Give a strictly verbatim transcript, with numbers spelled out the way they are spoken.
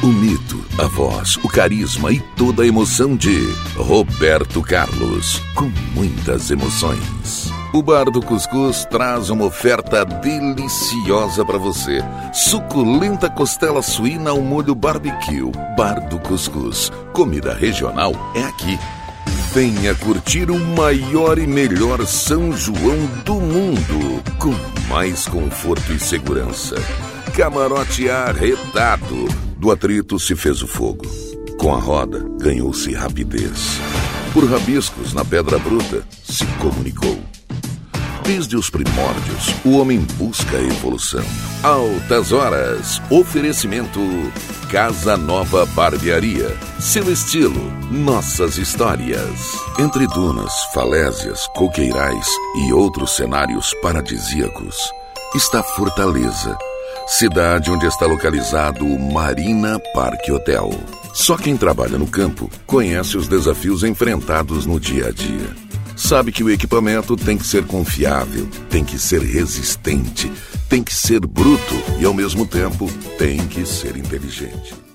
O mito, a voz, o carisma e toda a emoção de Roberto Carlos, com muitas emoções. O Bar do Cuscuz traz uma oferta deliciosa para você. Suculenta costela suína ao molho barbecue. Bar do Cuscuz. Comida regional é aqui. Venha curtir o maior e melhor São João do mundo, com mais conforto e segurança. Camarote arretado. Do atrito se fez o fogo. Com a roda, ganhou-se rapidez. Por rabiscos na pedra bruta, se comunicou. Desde os primórdios, o homem busca a evolução. Altas Horas. Oferecimento Casa Nova Barbearia. Seu estilo, nossas histórias. Entre dunas, falésias, coqueirais e outros cenários paradisíacos, está Fortaleza, cidade onde está localizado o Marina Parque Hotel. Só quem trabalha no campo conhece os desafios enfrentados no dia a dia. Sabe que o equipamento tem que ser confiável, tem que ser resistente, tem que ser bruto e, ao mesmo tempo, tem que ser inteligente.